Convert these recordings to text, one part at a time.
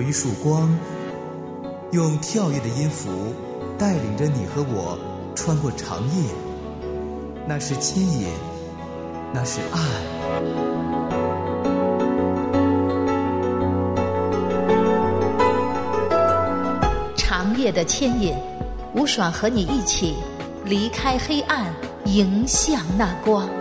一束光，用跳跃的音符带领着你和我穿过长夜。那是牵引，那是爱。 长夜的牵引，吴爽和你一起离开黑暗，迎向那光。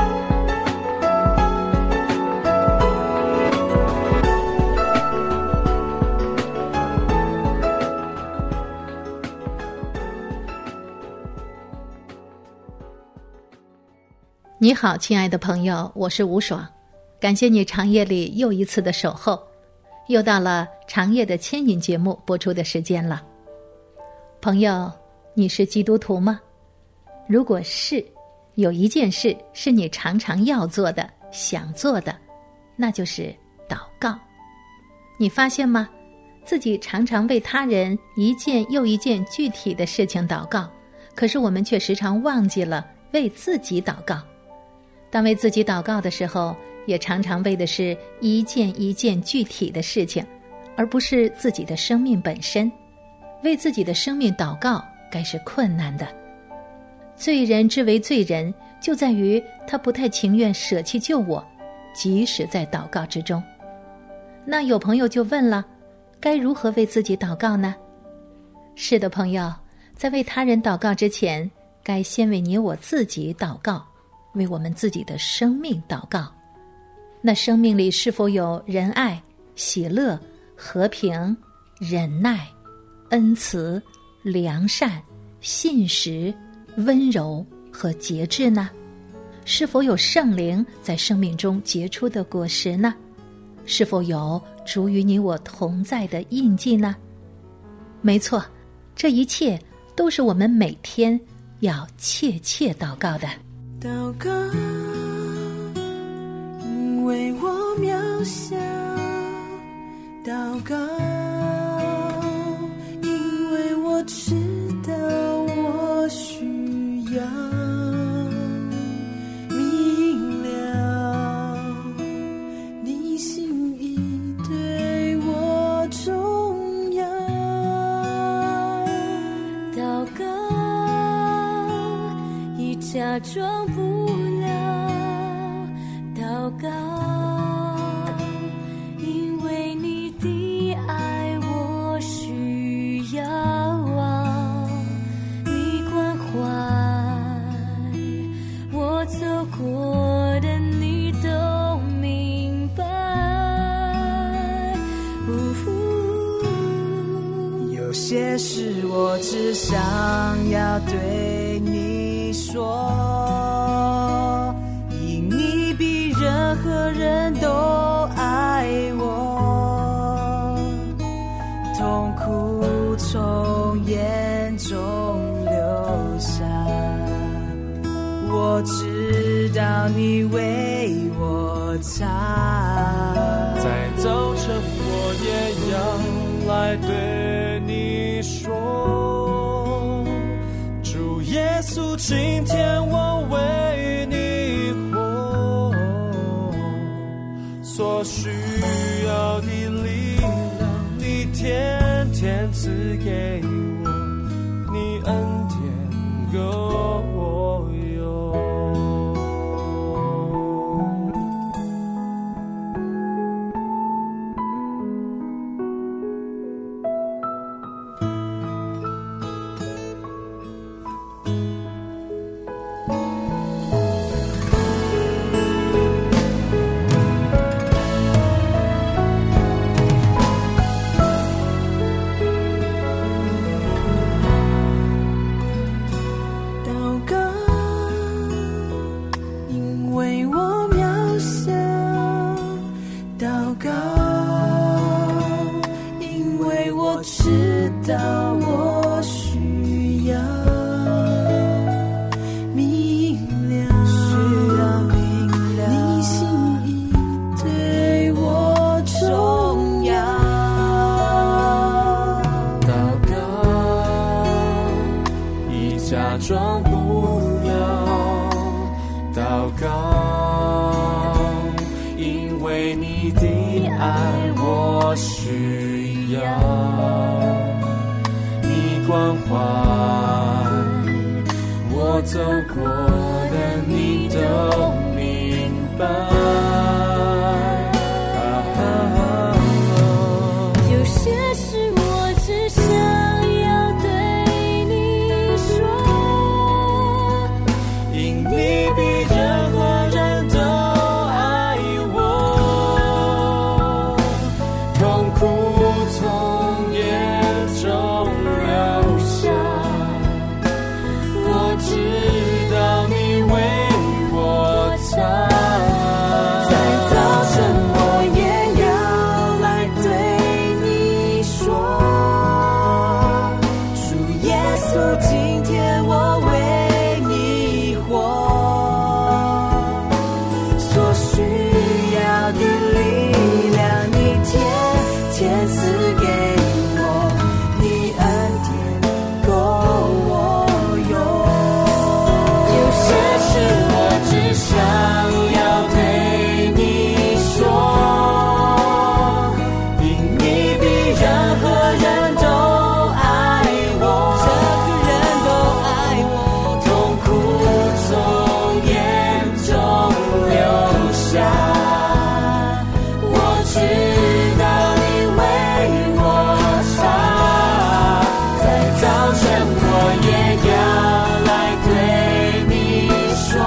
你好，亲爱的朋友，我是吴爽，感谢你长夜里又一次的守候，又到了长夜的牵引节目播出的时间了。朋友，你是基督徒吗？如果是，有一件事是你常常要做的、想做的，那就是祷告。你发现吗？自己常常为他人一件又一件具体的事情祷告，可是我们却时常忘记了为自己祷告。当为自己祷告的时候，也常常为的是一件一件具体的事情，而不是自己的生命本身。为自己的生命祷告该是困难的。罪人之为罪人，就在于他不太情愿舍弃救我，即使在祷告之中。那有朋友就问了，该如何为自己祷告呢？是的，朋友，在为他人祷告之前，该先为你我自己祷告，为我们自己的生命祷告。那生命里是否有仁爱、喜乐、和平、忍耐、恩慈、良善、信实、温柔和节制呢？是否有圣灵在生命中结出的果实呢？是否有主与你我同在的印记呢？没错，这一切都是我们每天要切切祷告的。 祷告，因为我渺小；祷告，因为我知道我需要明了你心意对我重要。祷告，已假装不了；祷告，因为你的爱我需要啊，你关怀我走过的你都明白。有些事我只想要对你说，因你比任何人都爱我，痛苦从眼中流下，我知道你为我擦。 在早晨我也要来对你说，主耶稣，今天我为你活，所需要的力量你天天赐给我，你恩典够我用。装不了祷告，因为你的爱我需要，你关怀我走过的，你都明白。 有些事我只想要对你说， 因你比任何人都爱我，痛苦从眼中流下，我知道你为我擦。在早晨我也要来对你说，主耶稣，今天我为你活，所需要的力量你天天赐给我，你恩典够我用。有些事我只想要对你说，因你比任何人都爱我，痛苦从眼中流下，我知道你为我擦。在早晨我也要来对你说，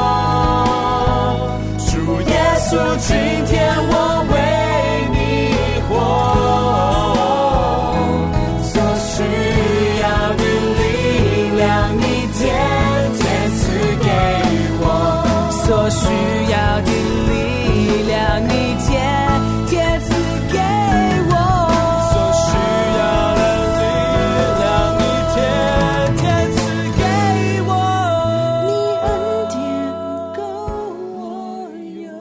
主耶稣，今天我为你活，所需要的力量你天天赐给我，所需要的力量你天天赐给我，所需要的力量你天天赐给我，你恩典够我用。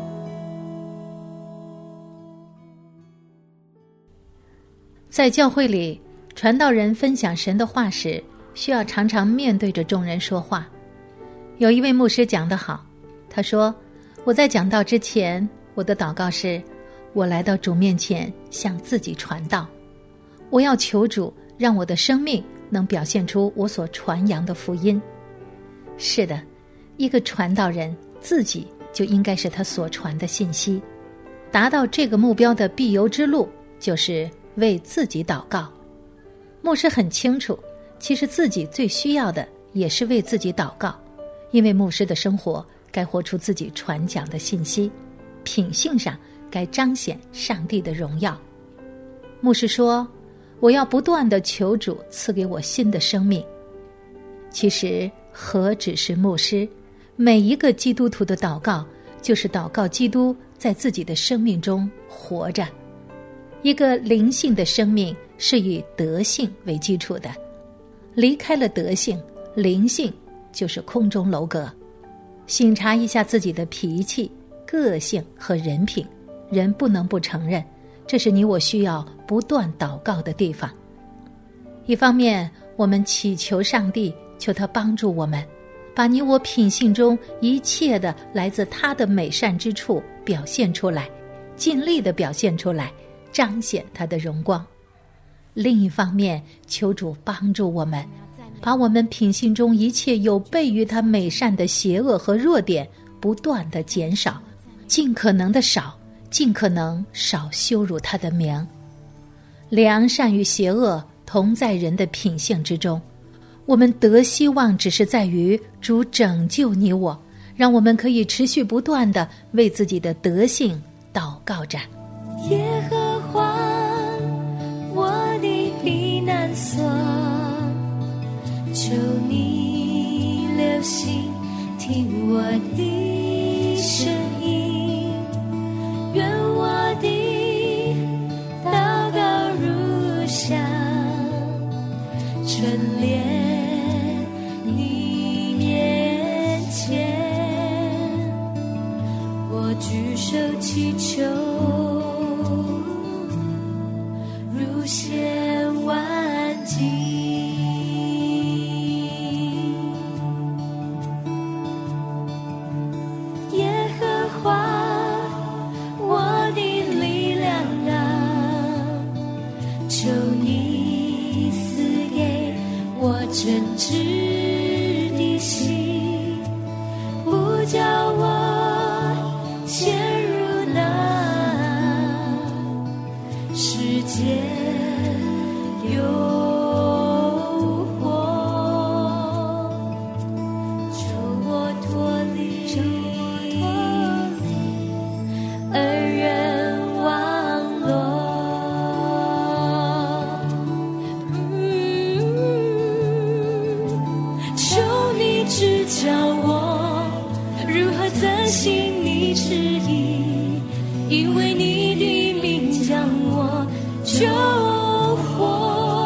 在教会里，传道人分享神的话时，需要常常面对着众人说话。有一位牧师讲得好，他说，我在讲道之前，我的祷告是，我来到主面前向自己传道，我要求主让我的生命能表现出我所传扬的福音。是的，一个传道人自己就应该是他所传的信息。达到这个目标的必由之路，就是为自己祷告。牧师很清楚，其实自己最需要的也是为自己祷告，因为牧师的生活该活出自己传讲的信息，品性上该彰显上帝的荣耀。牧师说，我要不断地求主赐给我新的生命。其实何止是牧师，每一个基督徒的祷告就是祷告基督在自己的生命中活着。一个灵性的生命是以德性为基础的，离开了德性，灵性就是空中楼阁。省察一下自己的脾气、个性和人品，人不能不承认，这是你我需要不断祷告的地方。一方面，我们祈求上帝，求他帮助我们，把你我品性中一切的来自他的美善之处表现出来，尽力的表现出来，彰显他的荣光。另一方面，求主帮助我们，把我们品性中一切有悖于他美善的邪恶和弱点不断的减少，尽可能的少，尽可能少羞辱他的名。良善与邪恶同在人的品性之中，我们得希望只是在于主拯救你我，让我们可以持续不断地为自己的德性祷告着。 耶和华我的避难所，求你留心听我的声音，愿我的祷告如香，陈列你面前，我举手祈求如献万金。耶和华我的力量啊， 真挚的心，不叫我陷入那世界诱惑，救我脱离恶人网络。求你指教我如何遵行你旨意，因为你的名将我救活，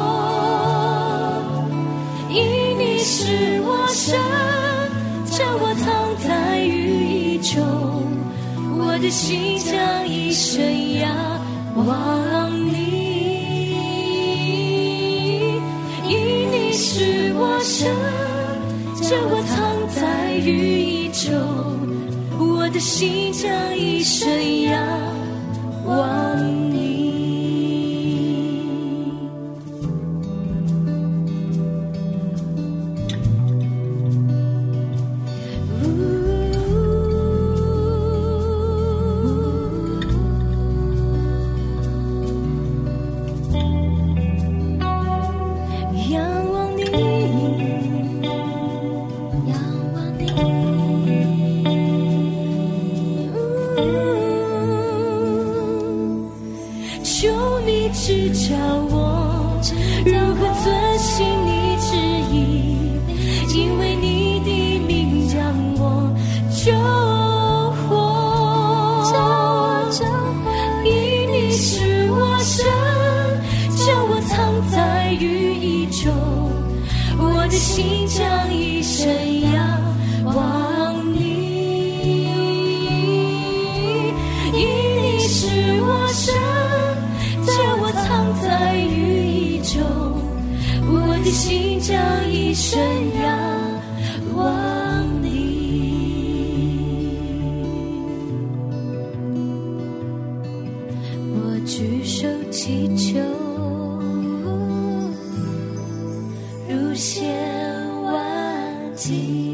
因你是我神，将我藏在羽翼中，我的心将一生仰望你，因你是我神，将我藏在羽翼中，我的心将一生仰望你。仰望你，仰望你，求你指教我如何遵行你旨意，因为你的名将我救活，因你是我神，将我藏在羽翼中，我的心将一生仰望你，因你是我神，将我藏在羽翼中，我的心将一生仰望你。我举手祈求，如线万计。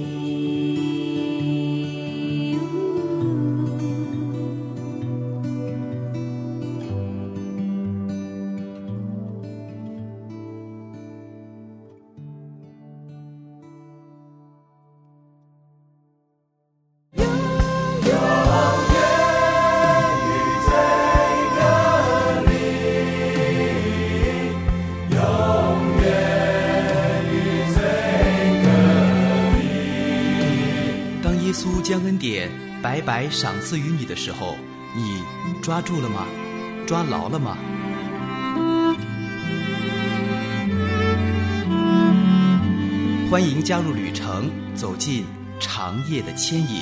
耶稣将恩典白白赏赐于你的时候，你抓住了吗？抓牢了吗？欢迎加入旅程，走进长夜的牵引。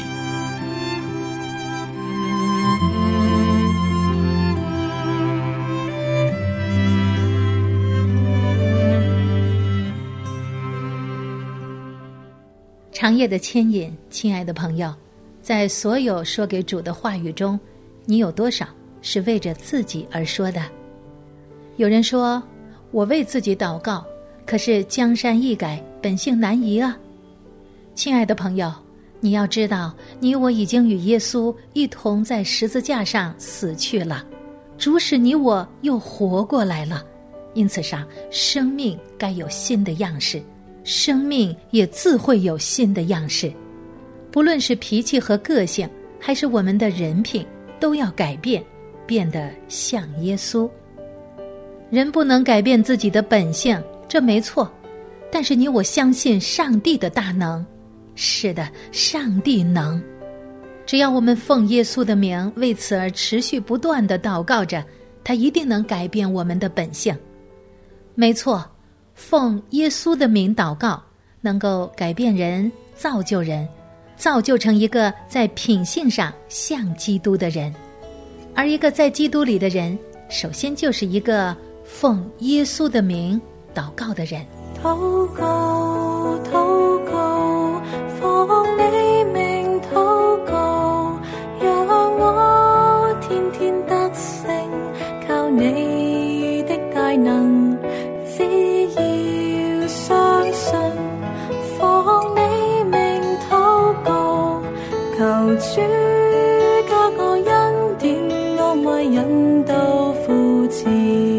长夜的牵引，亲爱的朋友，在所有说给主的话语中，你有多少是为着自己而说的？有人说，我为自己祷告，可是江山易改，本性难移啊。亲爱的朋友，你要知道，你我已经与耶稣一同在十字架上死去了，主使你我又活过来了，因此上，生命该有新的样式，生命也自会有新的样式，不论是脾气和个性，还是我们的人品，都要改变，变得像耶稣。人不能改变自己的本性，这没错，但是你我相信上帝的大能。是的，上帝能。只要我们奉耶稣的名，为此而持续不断地祷告着，他一定能改变我们的本性。没错，奉耶稣的名祷告，能够改变人，造就人，造就成一个在品性上像基督的人。而一个在基督里的人，首先就是一个奉耶稣的名祷告的人。 禱告，禱告，奉你名禱告，讓我天天得勝，靠你的大能，只要相信。 求主加我恩典，安慰引導扶持。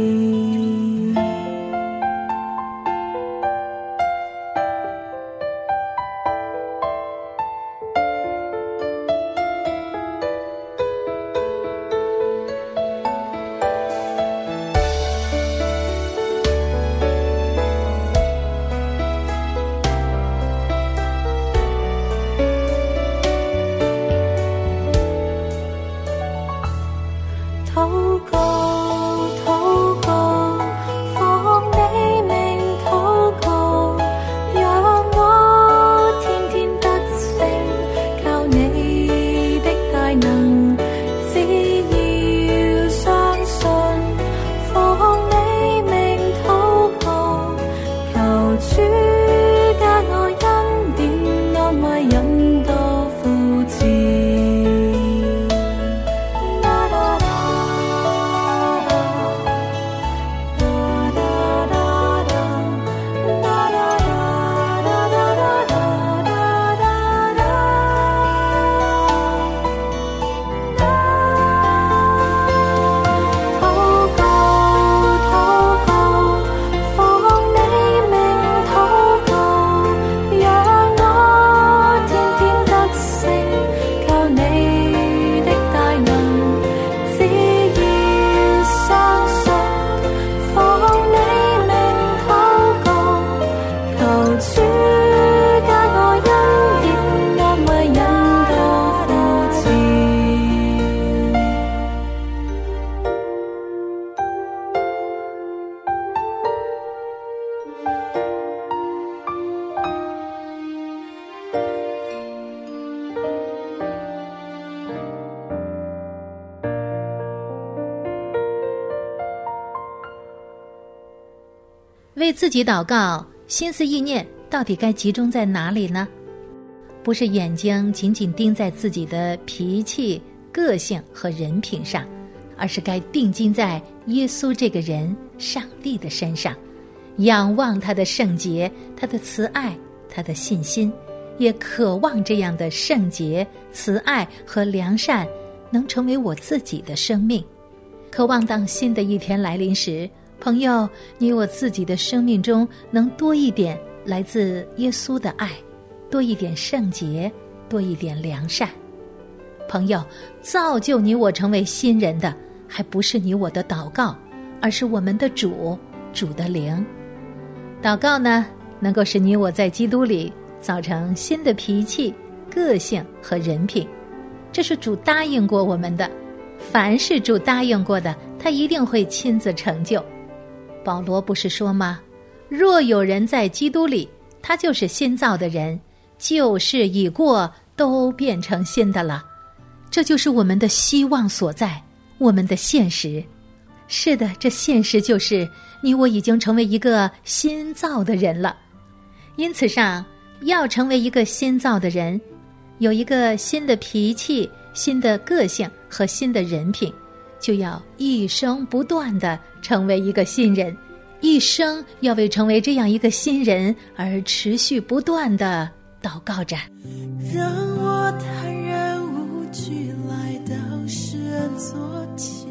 为自己祷告，心思意念到底该集中在哪里呢？不是眼睛紧紧盯在自己的脾气、个性和人品上，而是该定睛在耶稣这个人、上帝的身上，仰望他的圣洁、他的慈爱、他的信心，也渴望这样的圣洁、慈爱和良善能成为我自己的生命。渴望当新的一天来临时，朋友，你我自己的生命中能多一点来自耶稣的爱，多一点圣洁，多一点良善。朋友，造就你我成为新人的，还不是你我的祷告，而是我们的主的灵。祷告呢，能够使你我在基督里造成新的脾气、个性和人品，这是主答应过我们的。凡是主答应过的，他一定会亲自成就。保罗不是说吗？若有人在基督里，他就是新造的人，旧事已过，都变成新的了。这就是我们的希望所在，我们的现实。是的，这现实就是你我已经成为一个新造的人了。因此上，要成为一个新造的人，有一个新的脾气、新的个性和新的人品，就要一生不断地成为一个新人，一生要为成为这样一个新人而持续不断地祷告着。 让我坦然无惧来到施恩座前，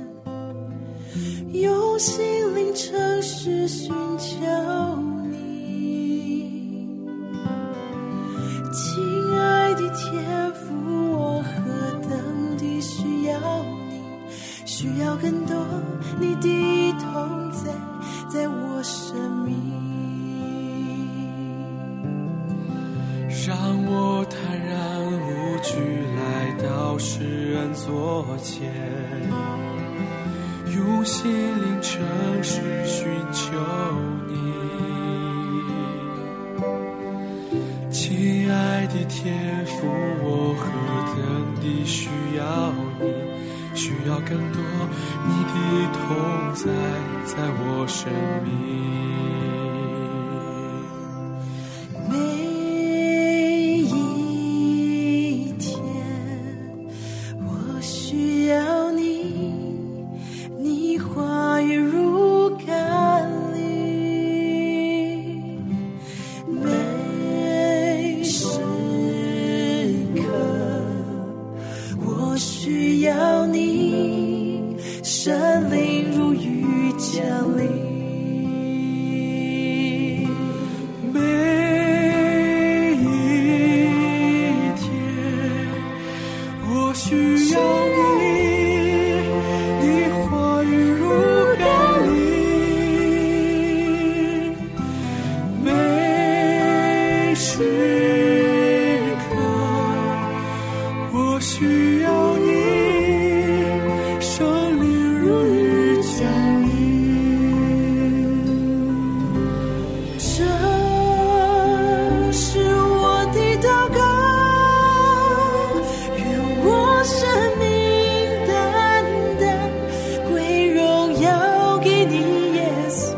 用心灵诚实寻求你。亲爱的天父，我何等地需要你，需要更多你的同在在我生命。 让我坦然无惧来到施恩座前，用心灵诚实寻求你。亲爱的天父，我何等地需要你，需要更多你的同在在我生命。 每时刻我需要你，你话语如甘霖，每时刻我需要你，圣灵如雨降临。这是我的祷告，愿我生命单单归荣耀给你，耶稣。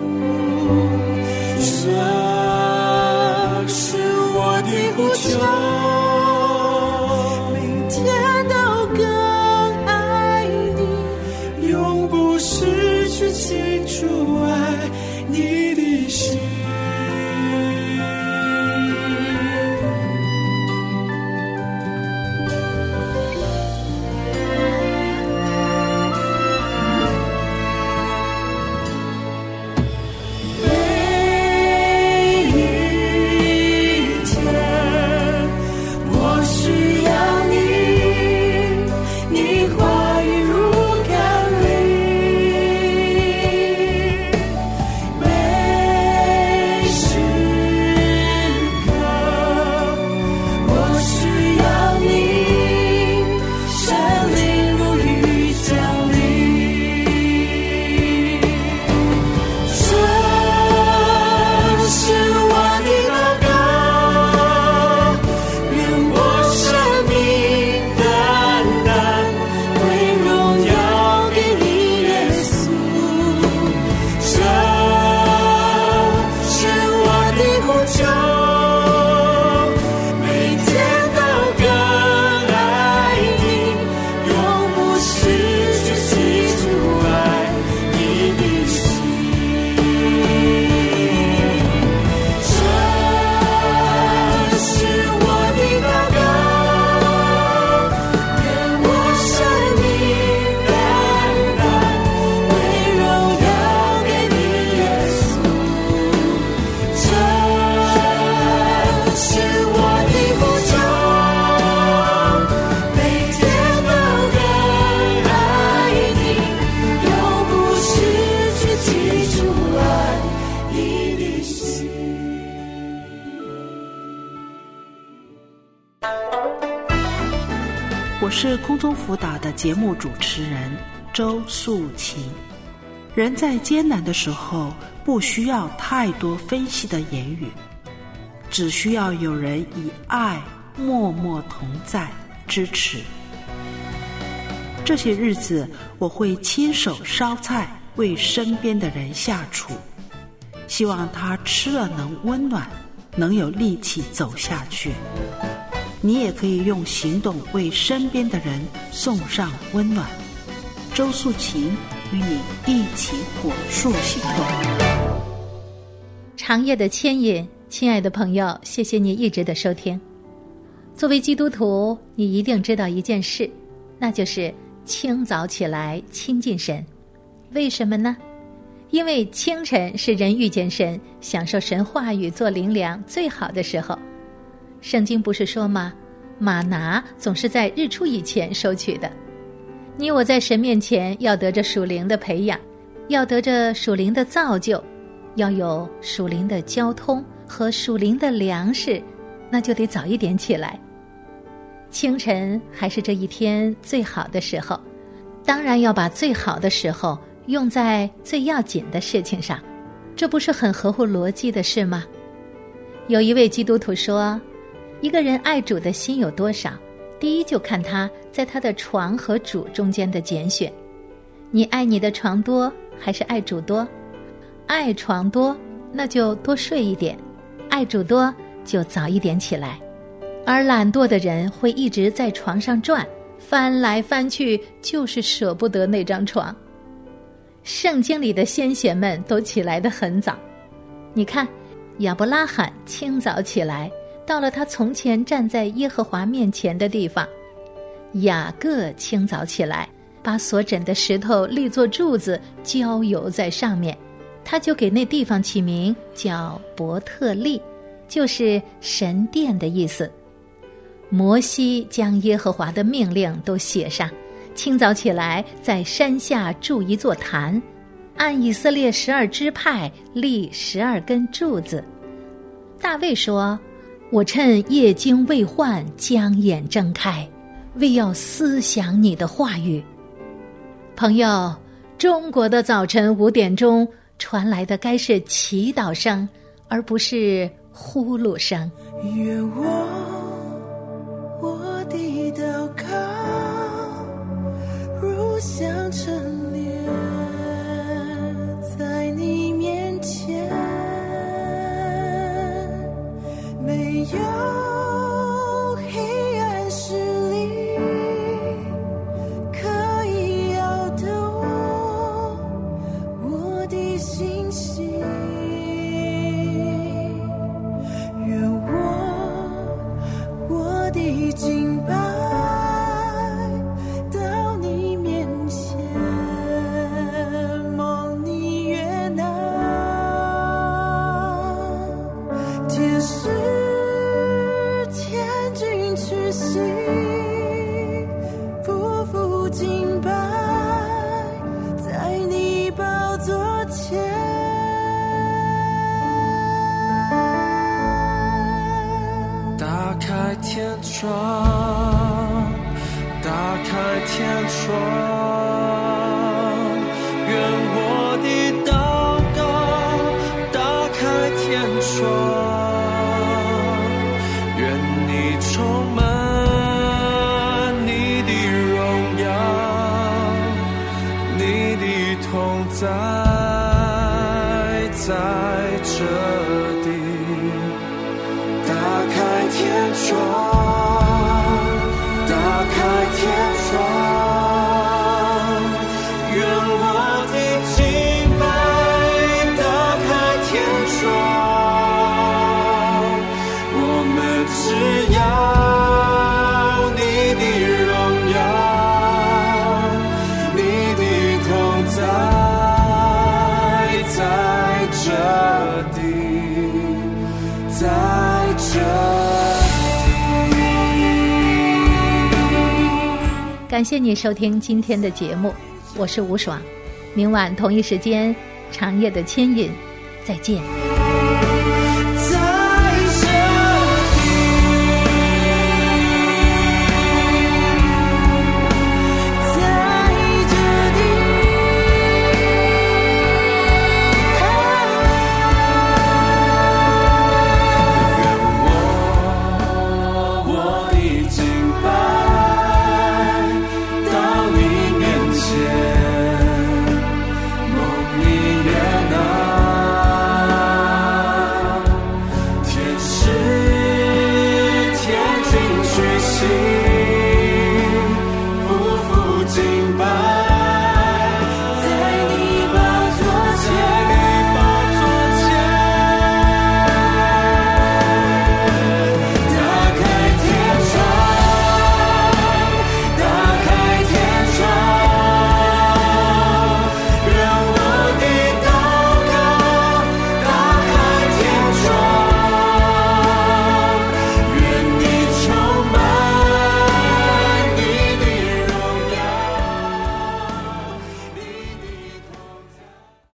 这是我的呼求，每天都更爱你，永不失去清楚爱你的心。 我是空中辅导的节目主持人周素琴。人在艰难的时候，不需要太多分析的言语，只需要有人以爱默默同在支持。这些日子，我会亲手烧菜为身边的人下厨，希望他吃了能温暖，能有力气走下去。你也可以用行动为身边的人送上温暖。周素琴与你一起火速行动。 长夜的牵引，亲爱的朋友，谢谢你一直的收听。作为基督徒，你一定知道一件事，那就是清早起来亲近神。为什么呢？因为清晨是人遇见神，享受神话语做灵粮最好的时候。圣经不是说吗？玛拿总是在日出以前收取的。你我在神面前要得着属灵的培养，要得着属灵的造就，要有属灵的交通和属灵的粮食，那就得早一点起来。清晨还是这一天最好的时候，当然要把最好的时候用在最要紧的事情上，这不是很合乎逻辑的事吗？有一位基督徒说，一个人爱主的心有多少，第一就看他在他的床和主中间的拣选。你爱你的床多还是爱主多？爱床多，那就多睡一点；爱主多，就早一点起来。而懒惰的人会一直在床上转，翻来翻去，就是舍不得那张床。圣经里的先贤们都起来得很早。你看，亚伯拉罕清早起来，到了他从前站在耶和华面前的地方。雅各清早起来，把所枕的石头立作柱子，浇油在上面，他就给那地方起名叫伯特利，就是神殿的意思。 摩西将耶和华的命令都写上，清早起来在山下筑一座坛，按以色列12支派立12根柱子。大卫说，我趁夜经未换，将眼睁开，为要思想你的话语。朋友，中国的早晨5点钟传来的该是祈祷声，而不是呼噜声。 愿我的祷告如香陈列在你面前，没有黑暗势力可以摇动我的信心。愿我的敬拜到你面前，蒙你悦纳，天使天君屈膝，匍匐敬拜在你宝座前。打开天窗，打开天窗，愿我的祷告打开天窗，愿你充满你的荣耀，你的同在在这地。打开天窗，打开天窗，愿我的敬拜打开天窗，我们只要你的荣耀，你的同在在这地，在这。 感谢你收听今天的节目，我是吴爽，明晚同一时间长夜的牵引，再见。